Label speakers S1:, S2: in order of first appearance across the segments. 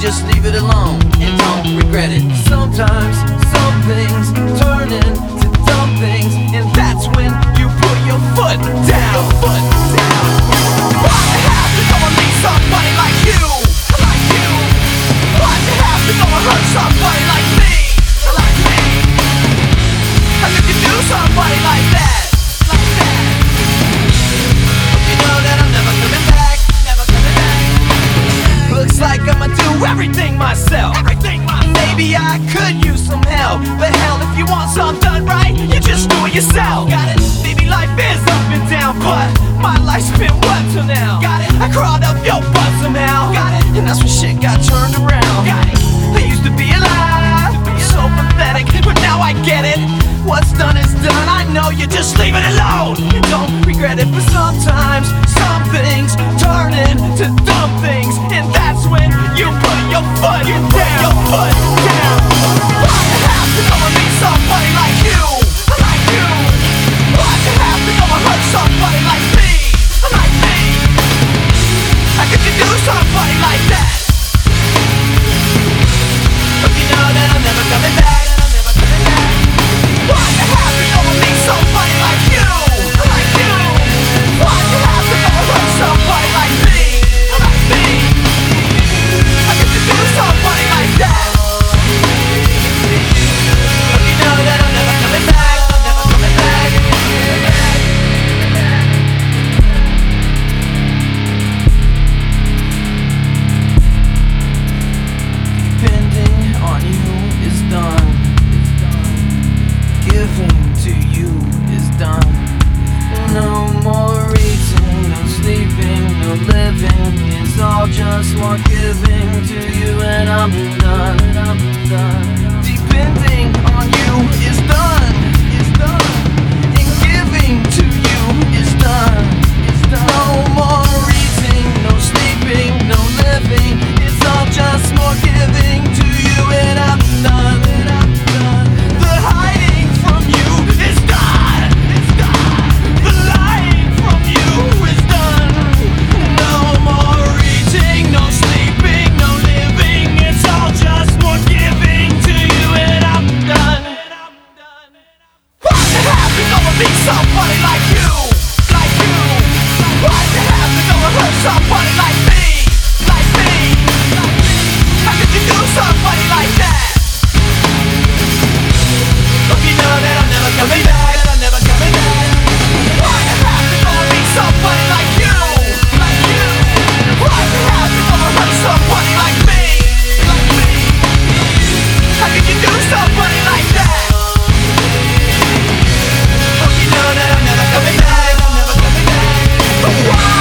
S1: just leave it alone and don't regret it. Sometimes some things turn into dumb things, and that's when you put your foot down. Why'd you have to go and meet somebody like you? Why'd you have to go and hurt somebody like me? How could you do somebody like that? You know that I'm never coming back. Looks like I'ma do everything myself. Maybe I could use some help, but hell, if you want something done right, you just do it yourself. Got it? Maybe life is up and down, but my life's been what till now? Got it? I crawled up your butt somehow. Got it? And that's when shit got turned around. Got it? I used to be alive, so pathetic, but now I get it. What's done is done, I know you just leave it alone. You don't regret it, but sometimes some things turn into dumb things, and that's when you put your foot down. Why'd you have to go and meet somebody like you? Why'd you have to go and hurt somebody like me? How could you do somebody like that? But you know that I'm never coming back. Why'd you have to go and meet somebody like you? Why'd you have to go and hurt somebody like me? How could you do somebody like that? But you know that I'm never coming back. Depending on you is done. Giving to you is done. No more eating, no sleeping, no living. It's all just more giving to you, and I'm done. Depending on you is done. And giving to you is done. No more eating, no sleeping, no living. It's all just more giving to you, and I'm done. The hiding from you is done. The lying from you is done. No more eating, no sleeping, no living. It's all just more giving to you, and I'm done. Why'd you have to go and meet somebody like you? Why'd you have to go and hurt somebody like me? How could you do somebody like that? Hope you know that I'm never coming back. Why'd you have to go and meet somebody like you? Why'd you have to go and hurt somebody like me? How could you do somebody like that? Hope you know that I'm never coming back. Why?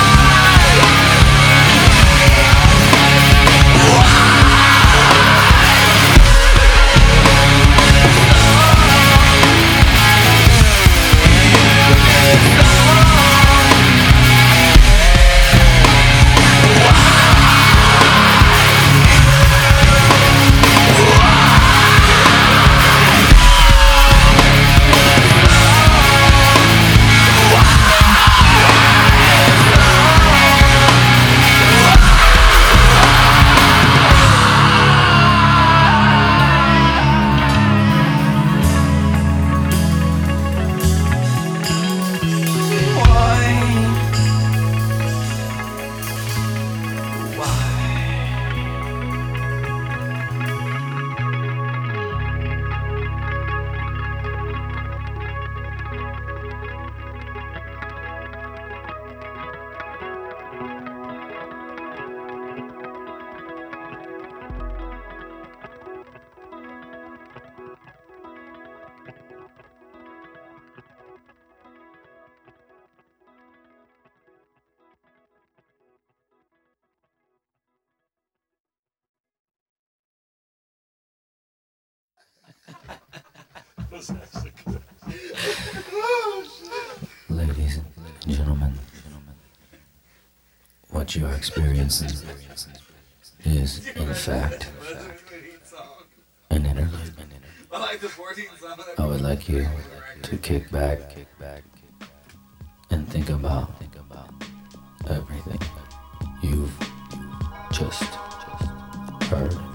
S2: Ladies and gentlemen, what you are experiencing is, in fact, an interlude. I would like you to kick back and think about everything you've just heard.